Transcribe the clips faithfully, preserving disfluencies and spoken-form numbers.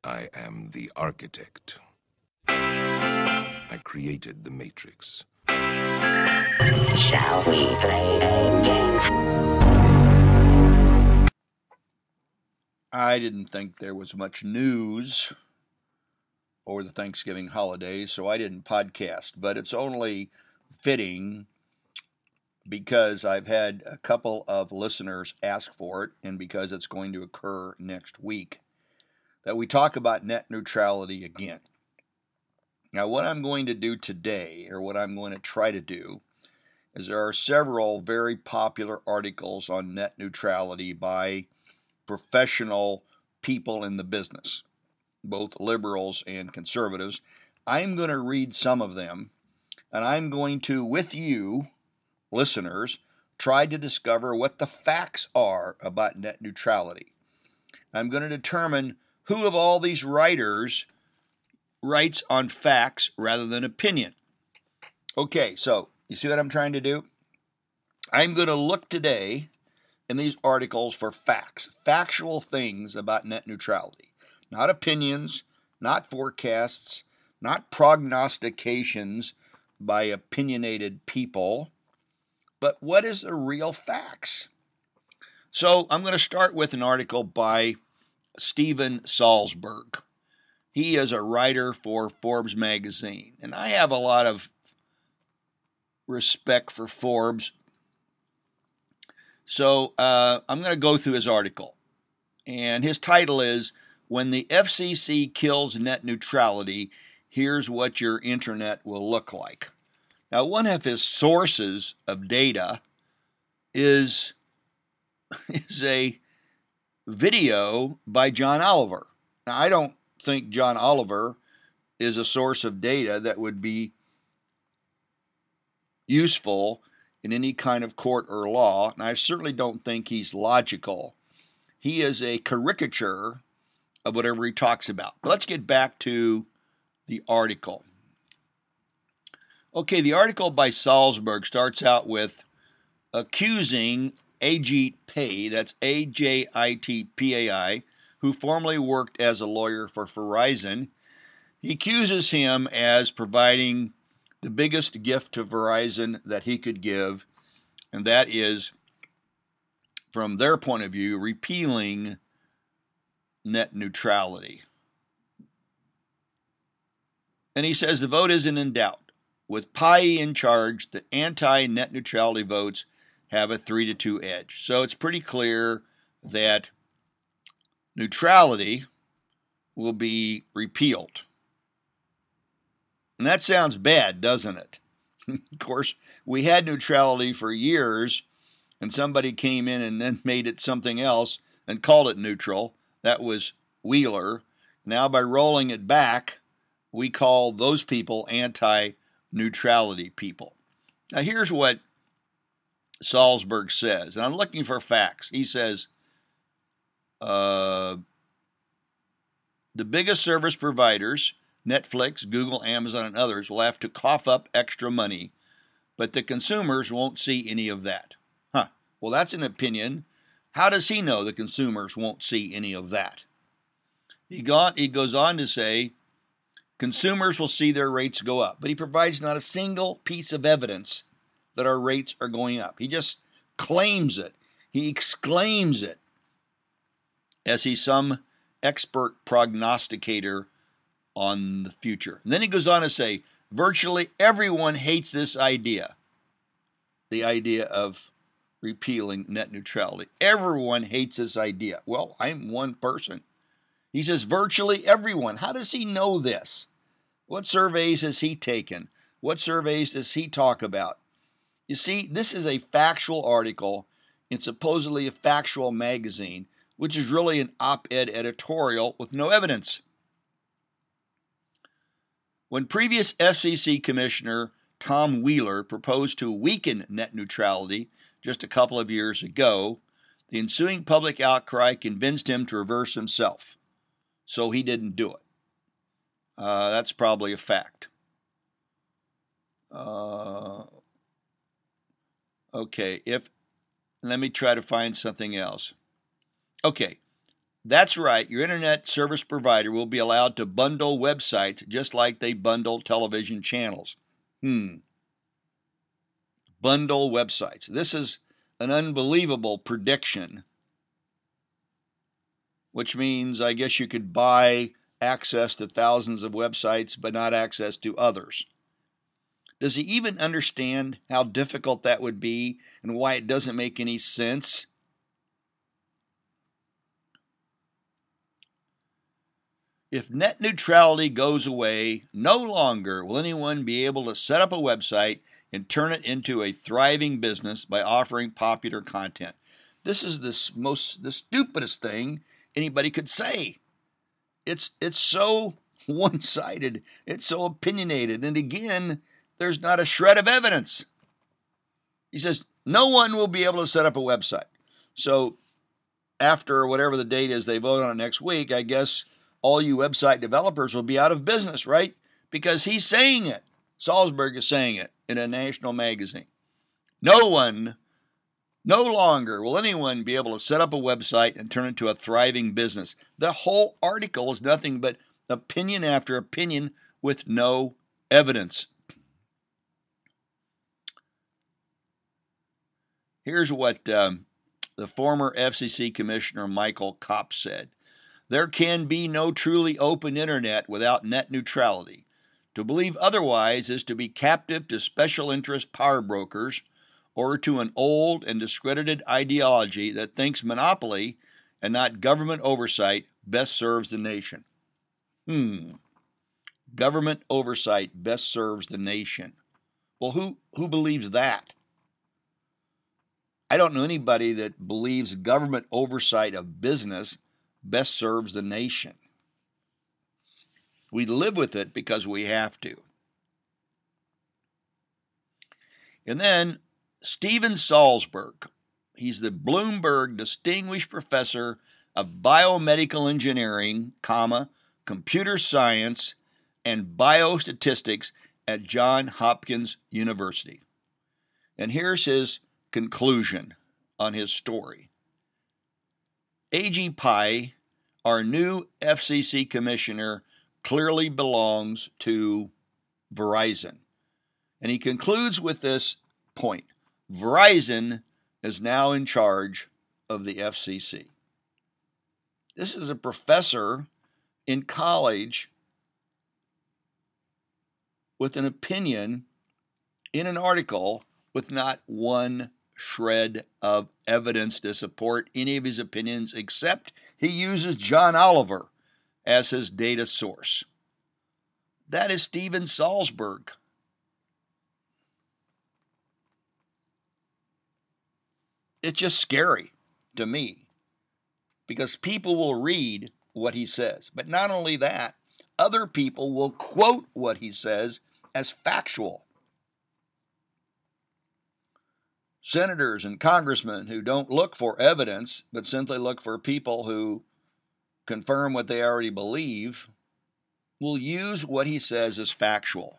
I am the architect. I created the Matrix. Shall we play a game? I didn't think there was much news over the Thanksgiving holiday, so I didn't podcast, but it's only fitting because I've had a couple of listeners ask for it and because it's going to occur next week that we talk about net neutrality again. Now, what I'm going to do today, or what I'm going to try to do, is there are several very popular articles on net neutrality by professional people in the business, both liberals and conservatives. I'm going to read some of them, and I'm going to, with you, listeners, try to discover what the facts are about net neutrality. I'm going to determine who of all these writers writes on facts rather than opinion. Okay, so you see what I'm trying to do? I'm going to look today in these articles for facts, factual things about net neutrality, not opinions, not forecasts, not prognostications by opinionated people, but what is the real facts? So I'm going to start with an article by Stephen Salzberg. He is a writer for Forbes magazine, and I have a lot of respect for Forbes. So uh, I'm going to go through his article, and his title is, "When the F C C Kills Net Neutrality, Here's What Your Internet Will Look Like." Now, one of his sources of data is, is a video by John Oliver. Now, I don't think John Oliver is a source of data that would be useful in any kind of court or law, and I certainly don't think he's logical. He is a caricature of whatever he talks about. But let's get back to the article. Okay, the article by Salzberg starts out with accusing Ajit Pai, that's A J I T P A I, who formerly worked as a lawyer for Verizon. He accuses him as providing the biggest gift to Verizon that he could give, and that is, from their point of view, repealing net neutrality. And he says the vote isn't in doubt. With Pai in charge, the anti-net neutrality votes have a three to two edge. So it's pretty clear that neutrality will be repealed. And that sounds bad, doesn't it? Of course, we had neutrality for years, and somebody came in and then made it something else and called it neutral. That was Wheeler. Now, by rolling it back, we call those people anti-neutrality people. Now, here's what Salzberg says, and I'm looking for facts. He says, uh, the biggest service providers, Netflix, Google, Amazon, and others, will have to cough up extra money, but the consumers won't see any of that. Huh. Well, that's an opinion. How does he know the consumers won't see any of that? He, got, he goes on to say, consumers will see their rates go up, but he provides not a single piece of evidence that our rates are going up. He just claims it. He exclaims it as he's some expert prognosticator on the future. And then he goes on to say, virtually everyone hates this idea, the idea of repealing net neutrality. Everyone hates this idea. Well, I'm one person. He says virtually everyone. How does he know this? What surveys has he taken? What surveys does he talk about? You see, this is a factual article in supposedly a factual magazine, which is really an op-ed editorial with no evidence. When previous F C C Commissioner Tom Wheeler proposed to weaken net neutrality just a couple of years ago, the ensuing public outcry convinced him to reverse himself. So he didn't do it. Uh, that's probably a fact. Uh, okay, if let me try to find something else. Okay, That's right, your internet service provider will be allowed to bundle websites just like they bundle television channels. Hmm. Bundle websites. This is an unbelievable prediction, which means I guess you could buy access to thousands of websites but not access to others. Does he even understand how difficult that would be and why it doesn't make any sense? If net neutrality goes away, no longer will anyone be able to set up a website and turn it into a thriving business by offering popular content. This is the most the stupidest thing anybody could say. It's it's so one-sided, it's so opinionated, and again, there's not a shred of evidence. He says no one will be able to set up a website. So after whatever the date is they vote on it next week, I guess all you website developers will be out of business, right? Because he's saying it. Salzberg is saying it in a national magazine. No one, no longer will anyone be able to set up a website and turn it into a thriving business. The whole article is nothing but opinion after opinion with no evidence. Here's what um, the former F C C Commissioner Michael Kopp said. There can be no truly open internet without net neutrality. To believe otherwise is to be captive to special interest power brokers or to an old and discredited ideology that thinks monopoly and not government oversight best serves the nation. Hmm. Government oversight best serves the nation. Well, who, who believes that? I don't know anybody that believes government oversight of business best serves the nation. We live with it because we have to. And then Stephen Salzberg, he's the Bloomberg Distinguished Professor of Biomedical Engineering, comma, Computer Science, and Biostatistics at Johns Hopkins University. And here's his conclusion on his story. A G Pai, our new F C C commissioner, clearly belongs to Verizon. And he concludes with this point. Verizon is now in charge of the F C C. This is a professor in college with an opinion in an article with not one shred of evidence to support any of his opinions, except he uses John Oliver as his data source. That is Stephen Salzberg. It's just scary to me because people will read what he says. But not only that, other people will quote what he says as factual. Senators and congressmen who don't look for evidence, but simply look for people who confirm what they already believe, will use what he says as factual.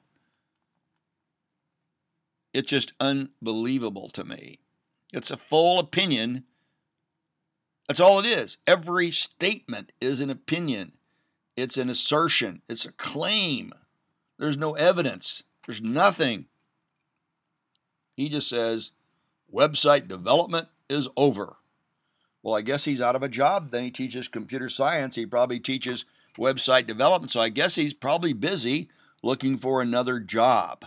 It's just unbelievable to me. It's a full opinion. That's all it is. Every statement is an opinion. It's an assertion. It's a claim. There's no evidence. There's nothing. He just says, website development is over. Well, I guess he's out of a job. Then he teaches computer science. He probably teaches website development. So I guess he's probably busy looking for another job.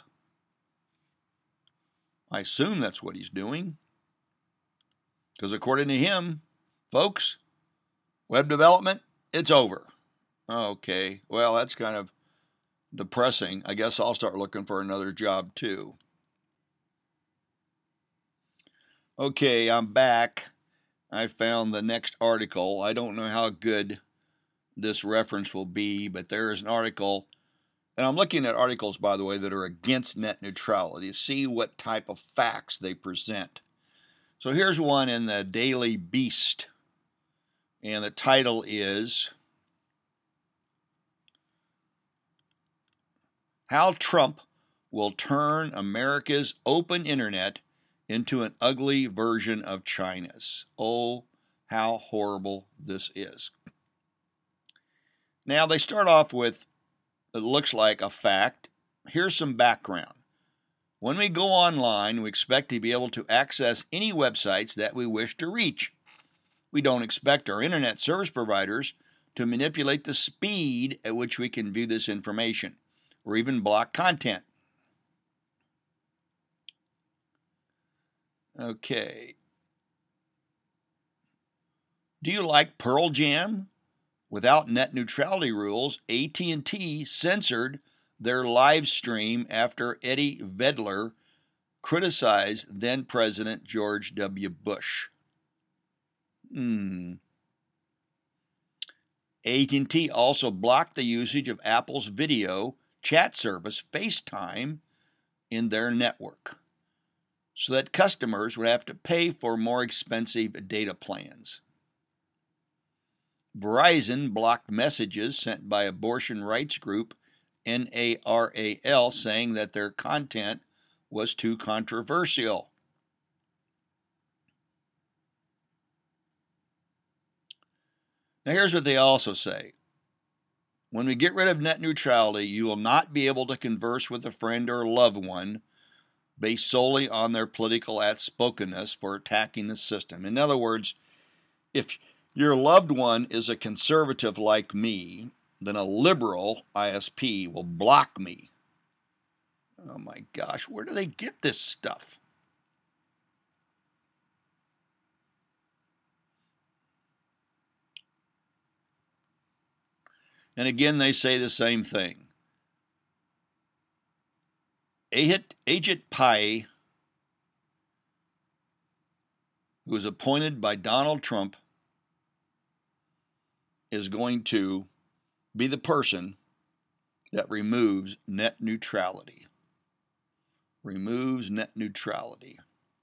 I assume that's what he's doing. Because according to him, folks, web development, it's over. Okay, well, that's kind of depressing. I guess I'll start looking for another job too. Okay, I'm back. I found the next article. I don't know how good this reference will be, but there is an article, and I'm looking at articles, by the way, that are against net neutrality to see what type of facts they present. So here's one in the Daily Beast, and the title is How Trump Will Turn America's Open Internet into an Ugly Version of China's. Oh, how horrible this is. Now, they start off with, it looks like a fact. Here's some background. When we go online, we expect to be able to access any websites that we wish to reach. We don't expect our internet service providers to manipulate the speed at which we can view this information, or even block content. Okay. Do you like Pearl Jam? Without net neutrality rules, A T and T censored their live stream after Eddie Vedler criticized then-President George W. Bush. Hmm. A T and T also blocked the usage of Apple's video chat service, FaceTime, in their network, so that customers would have to pay for more expensive data plans. Verizon blocked messages sent by abortion rights group N A R A L saying that their content was too controversial. Now here's what they also say. When we get rid of net neutrality, you will not be able to converse with a friend or loved one based solely on their political outspokenness for attacking the system. In other words, if your loved one is a conservative like me, then a liberal I S P will block me. Oh my gosh, where do they get this stuff? And again, they say the same thing. Ajit Pai, who was appointed by Donald Trump, is going to be the person that removes net neutrality. Removes net neutrality.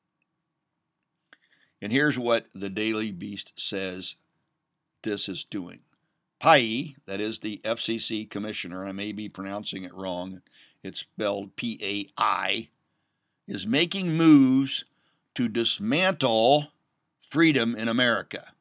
And here's what the Daily Beast says this is doing. Pai, that is the F C C commissioner, I may be pronouncing it wrong, it's spelled P A I, is making moves to dismantle freedom in America.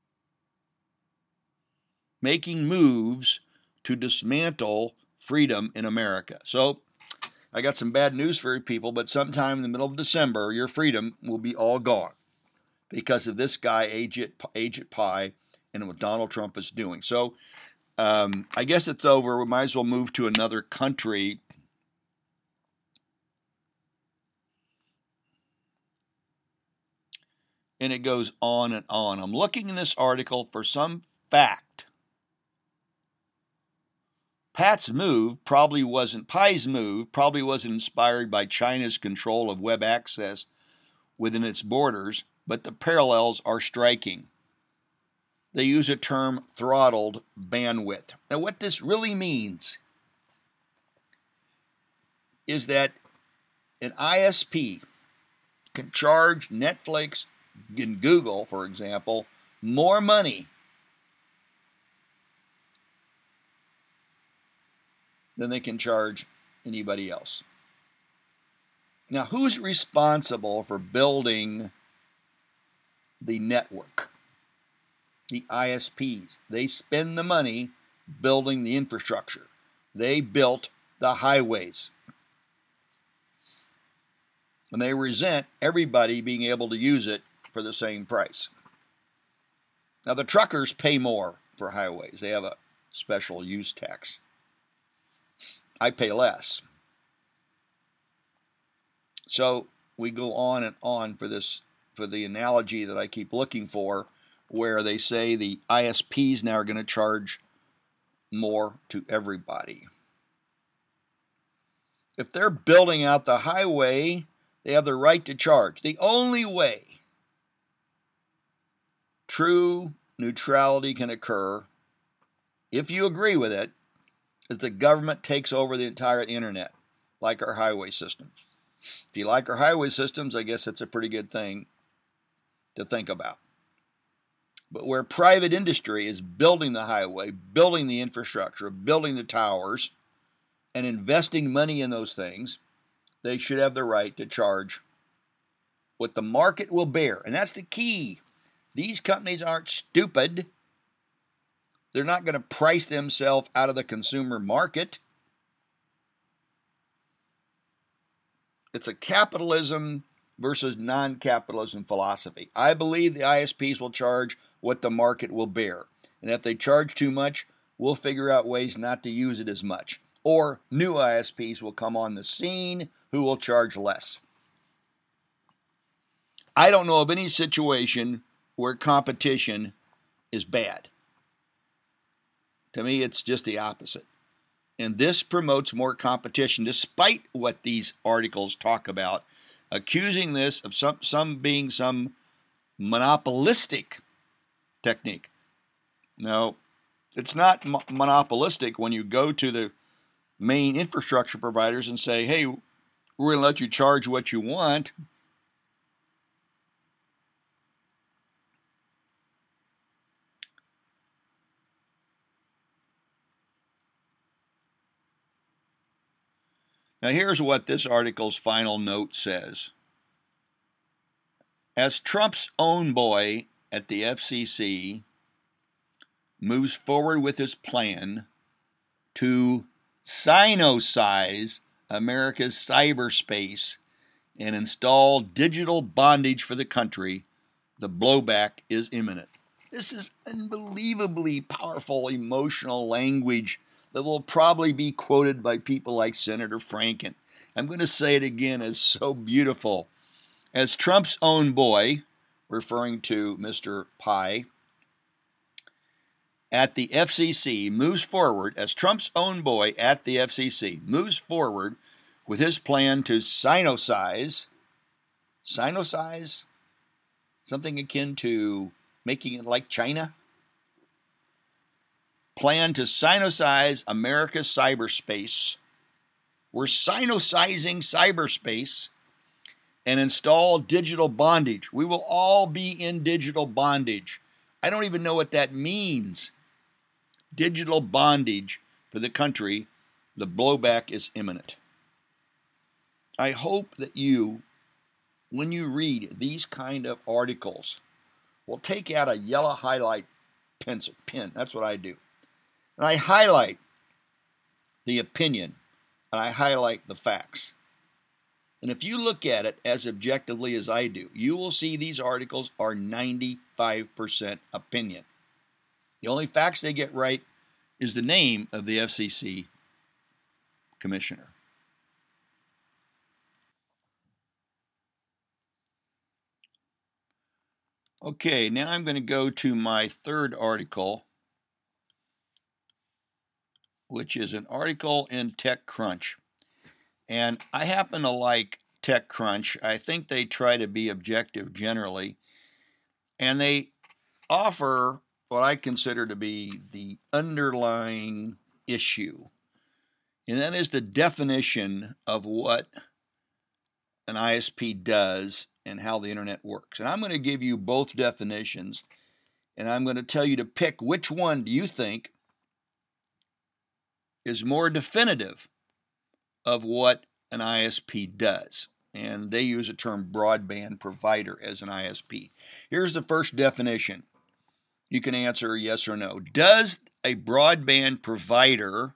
Making moves to dismantle freedom in America. So, I got some bad news for you people, but sometime in the middle of December, your freedom will be all gone because of this guy, Ajit, Ajit Pai, and what Donald Trump is doing. So, um, I guess it's over. We might as well move to another country. And it goes on and on. I'm looking in this article for some fact. Pat's move probably wasn't, Pai's move probably wasn't inspired by China's control of web access within its borders, but the parallels are striking. They use a term throttled bandwidth. Now, what this really means is that an I S P can charge Netflix and Google, for example, more money than they can charge anybody else. Now, who's responsible for building the network? The I S Ps. They spend the money building the infrastructure. They built the highways. And they resent everybody being able to use it for the same price. Now, the truckers pay more for highways. They have a special use tax. I pay less. So we go on and on for this, for the analogy that I keep looking for, where they say the I S Ps now are going to charge more to everybody. If they're building out the highway, they have the right to charge. The only way true neutrality can occur, if you agree with it, is the government takes over the entire internet, like our highway systems. If you like our highway systems, I guess it's a pretty good thing to think about. But where private industry is building the highway, building the infrastructure, building the towers, and investing money in those things, they should have the right to charge what the market will bear. And that's the key. These companies aren't stupid. They're not going to price themselves out of the consumer market. It's a capitalism versus non-capitalism philosophy. I believe the I S Ps will charge what the market will bear. And if they charge too much, we'll figure out ways not to use it as much. Or new I S Ps will come on the scene who will charge less. I don't know of any situation where competition is bad. To me, it's just the opposite. And this promotes more competition, despite what these articles talk about, accusing this of some, some being some monopolistic technique. No, it's not mo- monopolistic when you go to the main infrastructure providers and say, hey, we're going to let you charge what you want. Now, here's what this article's final note says. As Trump's own boy at the F C C moves forward with his plan to Sinocize America's cyberspace and install digital bondage for the country, the blowback is imminent. This is unbelievably powerful emotional language that will probably be quoted by people like Senator Franken. I'm going to say it again, it's so beautiful. As Trump's own boy, referring to Mister Pai, at the F C C moves forward, as Trump's own boy at the F C C moves forward with his plan to Sinocize, Sinocize, something akin to making it like China, plan to Sinocize America's cyberspace. We're Sinosizing cyberspace and install digital bondage. We will all be in digital bondage. I don't even know what that means. Digital bondage for the country. The blowback is imminent. I hope that you, when you read these kind of articles, will take out a yellow highlight pencil, pen. That's what I do. And I highlight the opinion, and I highlight the facts. And if you look at it as objectively as I do, you will see these articles are ninety-five percent opinion. The only facts they get right is the name of the F C C commissioner. Okay, now I'm going to go to my third article, which is an article in TechCrunch. And I happen to like TechCrunch. I think they try to be objective generally. And they offer what I consider to be the underlying issue. And that is the definition of what an I S P does and how the internet works. And I'm going to give you both definitions. And I'm going to tell you to pick which one do you think is more definitive of what an I S P does. And they use the term broadband provider as an I S P. Here's the first definition. You can answer yes or no. Does a broadband provider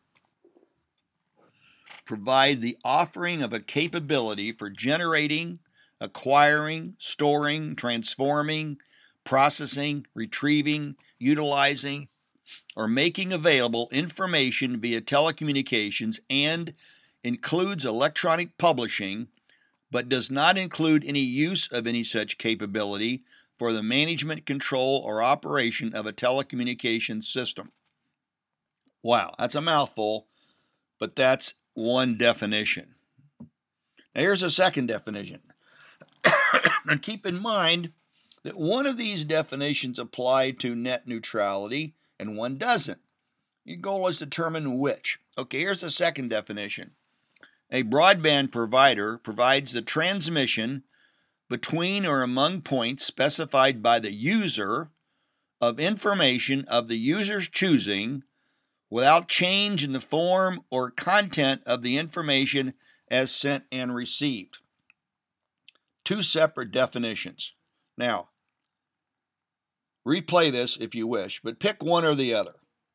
provide the offering of a capability for generating, acquiring, storing, transforming, processing, retrieving, utilizing, or making available information via telecommunications and includes electronic publishing, but does not include any use of any such capability for the management, control, or operation of a telecommunications system? Wow, that's a mouthful, but that's one definition. Now here's a second definition. And keep in mind that one of these definitions apply to net neutrality and one doesn't. Your goal is to determine which. Okay, here's the second definition. A broadband provider provides the transmission between or among points specified by the user of information of the user's choosing without change in the form or content of the information as sent and received. Two separate definitions. Now, replay this if you wish, but pick one or the other.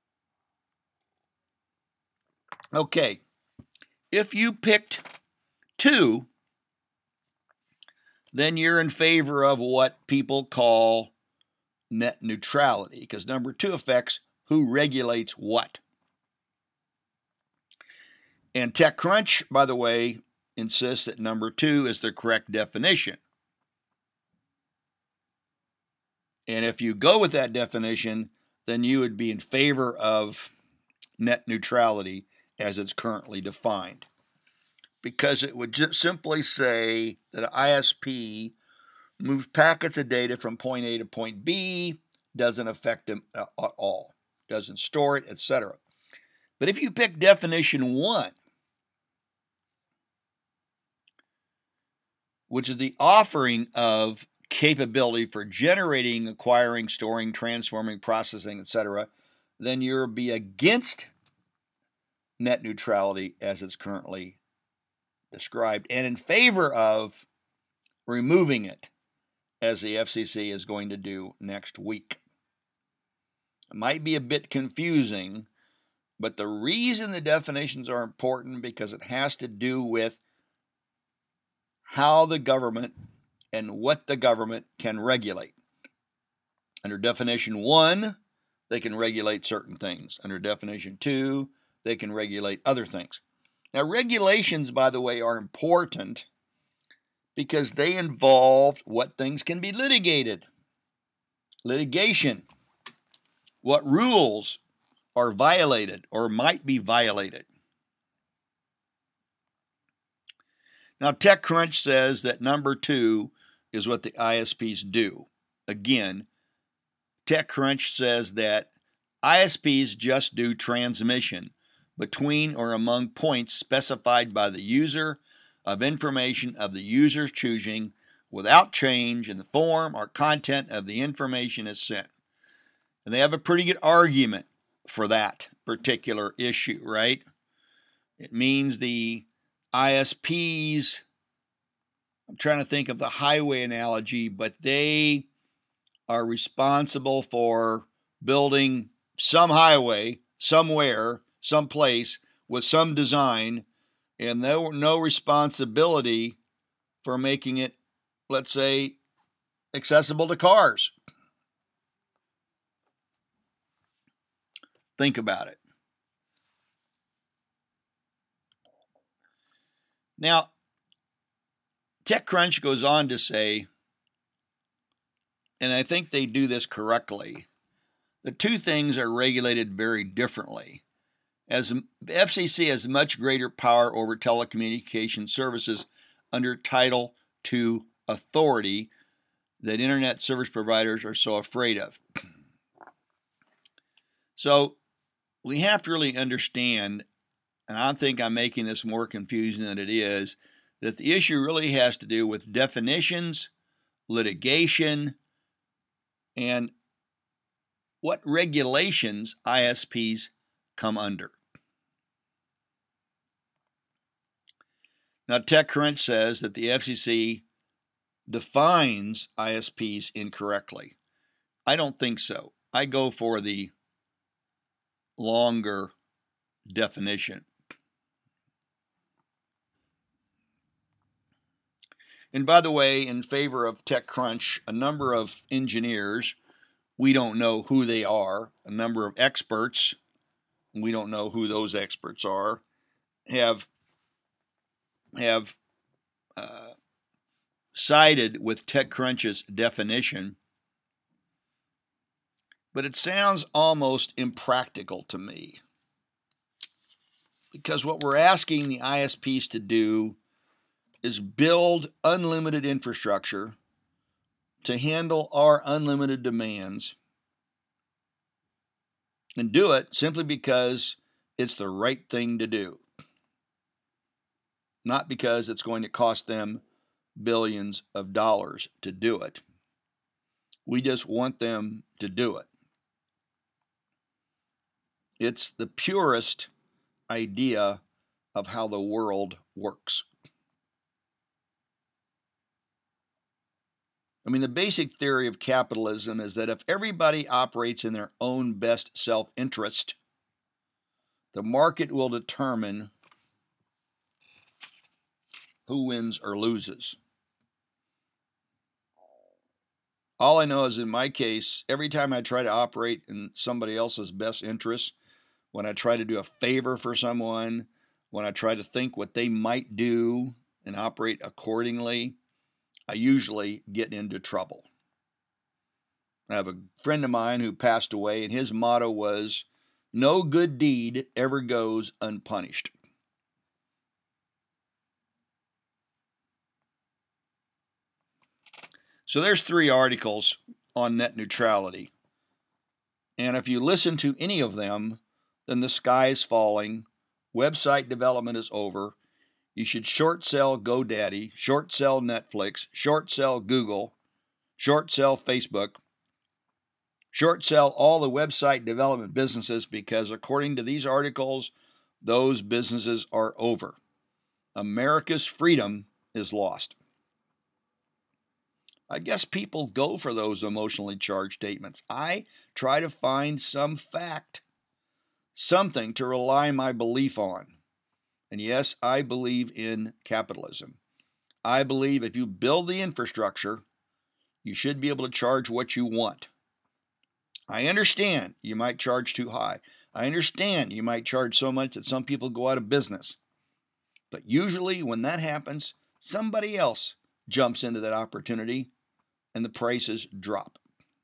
Okay, if you picked two, then you're in favor of what people call net neutrality, because number two affects who regulates what. And TechCrunch, by the way, insists that number two is the correct definition. And if you go with that definition, then you would be in favor of net neutrality as it's currently defined. Because it would just simply say that an I S P moves packets of data from point A to point B, doesn't affect them at all, doesn't store it, et cetera. But if you pick definition one, which is the offering of capability for generating, acquiring, storing, transforming, processing, et cetera, then you'll be against net neutrality as it's currently described and in favor of removing it, as the F C C is going to do next week. It might be a bit confusing, but the reason the definitions are important because it has to do with how the government and what the government can regulate. Under definition one, they can regulate certain things. Under definition two, they can regulate other things. Now, regulations, by the way, are important because they involve what things can be litigated. Litigation. What rules are violated or might be violated. Now, TechCrunch says that number two is what the I S Ps do. Again, TechCrunch says that I S Ps just do transmission between or among points specified by the user of information of the user's choosing without change in the form or content of the information is sent. And they have a pretty good argument for that particular issue, right? It means the I S Ps, I'm trying to think of the highway analogy, but they are responsible for building some highway somewhere, someplace with some design, and no, no responsibility for making it, let's say, accessible to cars. Think about it. Now, TechCrunch goes on to say, and I think they do this correctly, the two things are regulated very differently. As the F C C has much greater power over telecommunication services under Title two authority that internet service providers are so afraid of. So we have to really understand, and I think I'm making this more confusing than it is, that the issue really has to do with definitions, litigation, and what regulations I S Ps come under. Now, TechCrunch says that the F C C defines I S Ps incorrectly. I don't think so. I go for the longer definition. And by the way, in favor of TechCrunch, a number of engineers, we don't know who they are, a number of experts, we don't know who those experts are, have have uh, sided with TechCrunch's definition, but it sounds almost impractical to me. Because what we're asking the I S Ps to do is build unlimited infrastructure to handle our unlimited demands, and do it simply because it's the right thing to do. Not because it's going to cost them billions of dollars to do it. We just want them to do it. It's the purest idea of how the world works. I mean, the basic theory of capitalism is that if everybody operates in their own best self-interest, The market will determine who wins or loses. All I know is in my case, every time I try to operate in somebody else's best interest, when I try to do a favor for someone, when I try to think what they might do and operate accordingly, I usually get into trouble. I have a friend of mine who passed away, and his motto was, "No good deed ever goes unpunished." So there's three articles on net neutrality. And if you listen to any of them, then the sky is falling, website development is over, you should short sell GoDaddy, short sell Netflix, short sell Google, short sell Facebook, short sell all the website development businesses, because according to these articles, those businesses are over. America's freedom is lost. I guess people go for those emotionally charged statements. I try to find some fact, something to rely my belief on. And yes, I believe in capitalism. I believe if you build the infrastructure, you should be able to charge what you want. I understand you might charge too high. I understand you might charge so much that some people go out of business. But usually when that happens, somebody else jumps into that opportunity and the prices drop.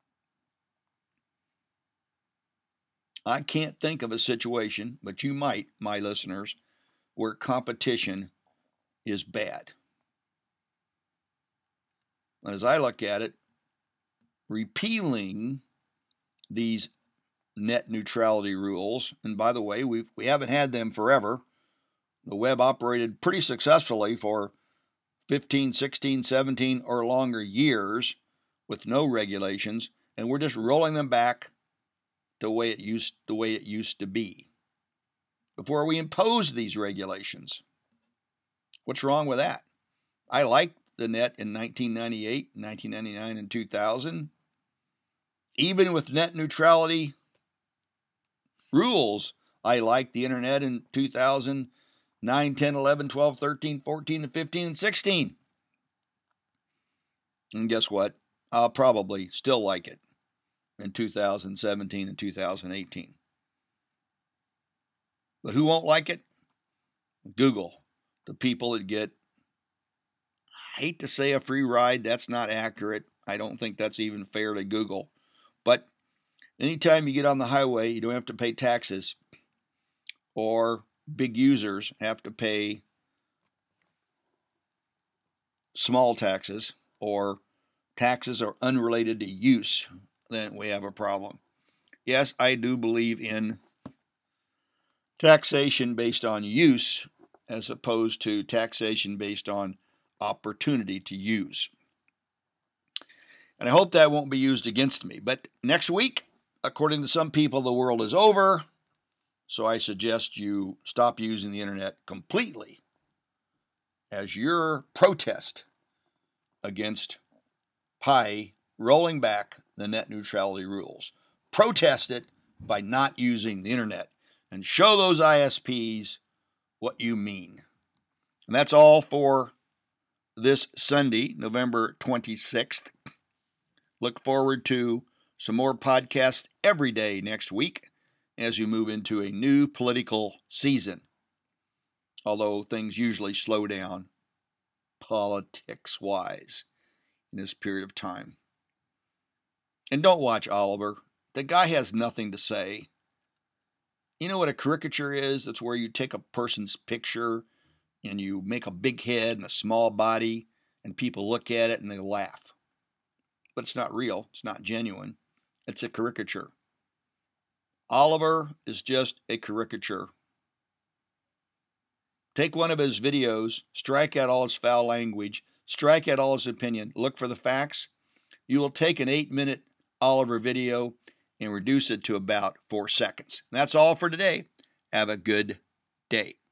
I can't think of a situation, but you might, my listeners, where competition is bad. As I look at it, repealing these net neutrality rules, and by the way, we we haven't had them forever. The web operated pretty successfully for fifteen, sixteen, seventeen or longer years with no regulations, and we're just rolling them back the way it used the way it used to be before we imposed these regulations. What's wrong with that? I liked the net in nineteen ninety-eight, nineteen ninety-nine, and two thousand. Even with net neutrality rules, I liked the internet in two thousand nine, ten, eleven, twelve, thirteen, fourteen, and fifteen, and sixteen. And guess what? I'll probably still like it in two thousand seventeen and two thousand eighteen. But who won't like it? Google. The people that get, I hate to say a free ride, that's not accurate. I don't think that's even fair to Google. But anytime you get on the highway, you don't have to pay taxes, or big users have to pay small taxes, or taxes are unrelated to use, then we have a problem. Yes, I do believe in taxation based on use as opposed to taxation based on opportunity to use. And I hope that won't be used against me. But next week, according to some people, the world is over. So I suggest you stop using the internet completely as your protest against Pi rolling back the net neutrality rules. Protest it by not using the internet and show those I S Ps what you mean. And that's all for this Sunday, November twenty-sixth. Look forward to some more podcasts every day next week as we move into a new political season. Although things usually slow down politics-wise in this period of time. And don't watch Oliver. The guy has nothing to say. You know what a caricature is? It's where you take a person's picture and you make a big head and a small body and people look at it and they laugh. But it's not real. It's not genuine. It's a caricature. Oliver is just a caricature. Take one of his videos, strike out all his foul language, strike out all his opinion, look for the facts. You will take an eight-minute Oliver video and reduce it to about four seconds. And that's all for today. Have a good day.